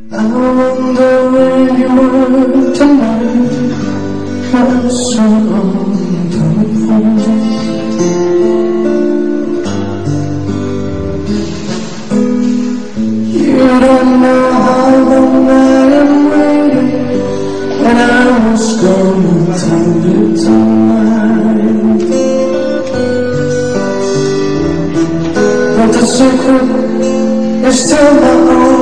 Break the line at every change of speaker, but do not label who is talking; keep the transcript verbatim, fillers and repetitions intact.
I wonder where you were tonight. I saw on the phone. You don't know how long I am waiting, and I was gonna tell you tonight. But the secret is still my own.